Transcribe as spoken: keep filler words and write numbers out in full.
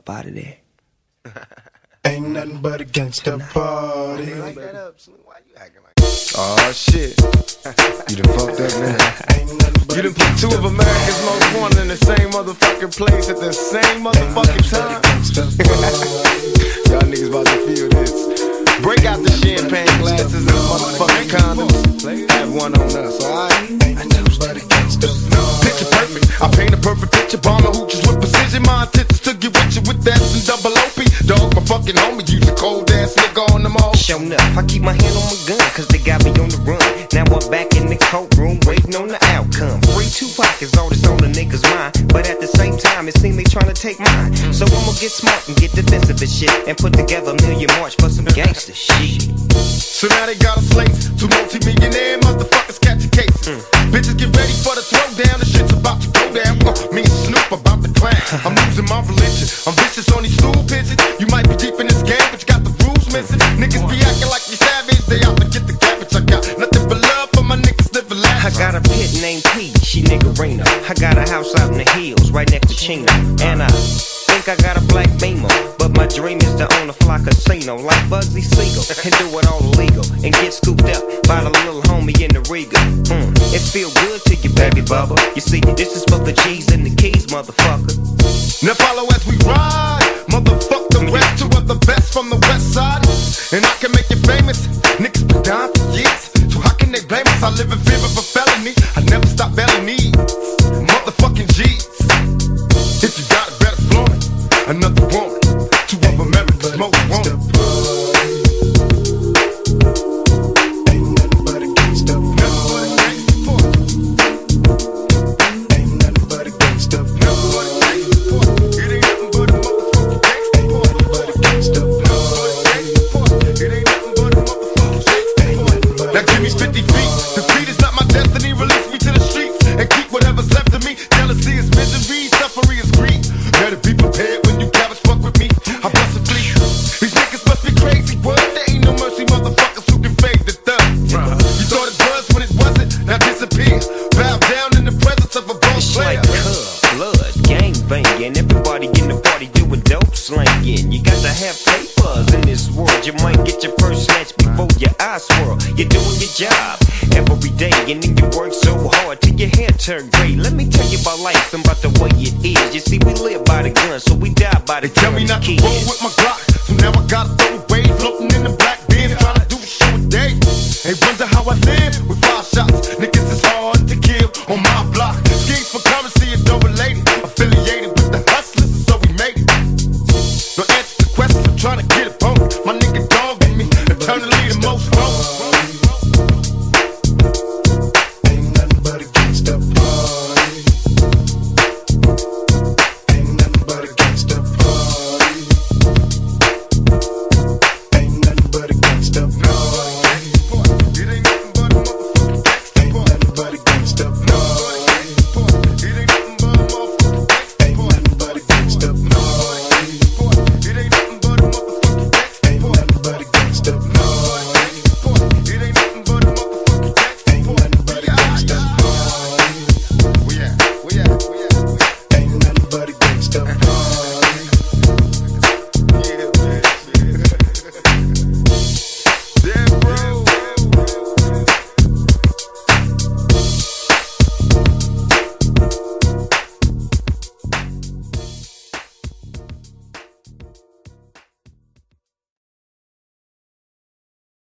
up out of there. Ain't nothing but a gangsta party. Like that up, why you acting like that? Oh shit. You done fucked up, man. You done put two of America's most wanted in the same motherfucking place at the same motherfucking time. Y'all niggas about to feel this. Break out the champagne glasses and motherfucking condoms. Have one on us, alright? Picture perfect. I paint a perfect picture. Bomber hooches with precision. My intentions to get with you with that and double O P. Dog, my fucking homie. Use a cold ass nigga on them all. Show enough. I keep my hand on my gun, cause they got me on the run. Now I'm back in the courtroom, waiting on the outcome. Free Tupac is all that's on the niggas' mind, but at the same time, it seems they trying to take mine. So I'ma get smart and get defensive and shit, and put together a million march for some gangster shit. So now they got us slates, two multi-millionaire motherfuckers catching cases. Mm. Bitches get ready for the throwdown, the shit's about to go down. Uh, me and Snoop about to clown. I'm losing my religion, I'm vicious on these stool pigeons. You might be deep in this game, but you got the rules missing. Niggas be acting like you savage, they out to get the cabbage. I got nothing but love for my niggas living lavish. I got a pit named P, she niggerina. I got a house out in the hills, right next to Chino. And I think I got a black Beamer, but my dream is to own a fly casino like Bugsy Siegel and do it all illegal and get scooped up by the little homie in the Riga. Mm, it feel good to you, baby bubba. You see, this is for the G's and the keys, motherfucker. Now follow as we ride, motherfuck the rest. Two of the best from the west side, and I can make you famous. Niggas been down for years, so how can they blame us? I live in fear of a felony. I never stop belling needs, motherfucking G's. If you got it, better flaunt it. Another woman, two of America's most wanted. Ain't nothing but a gangsta party. Ain't nothing but a gangsta party. It ain't nothing but a motherfucking gangsta party. It ain't nothing but a motherfucking gangsta party. Now give me fifty feet. Defeat is not my destiny. Release me to the streets and keep whatever's left of me. Jealousy is misery, suffering is greed. Better be prepared when you cabbage fuck with me. I bust a fleet. These niggas must be crazy. What? There ain't no mercy, motherfuckers who can fade the thug. You thought it was when it wasn't. Now disappear. Bow down in the presence of a boss player. It's like cub, blood, gang banging. Everybody in the party doing dope slanging. You got to have papers in this world. You might get your first snatch before your eyes swirl. You're doing your job every day, and then you work so hard till your hair turn gray. Let me tell you about life and about the way it is. You see, we live by the gun, so we die by the gun. They tell me not to roll with my Glock.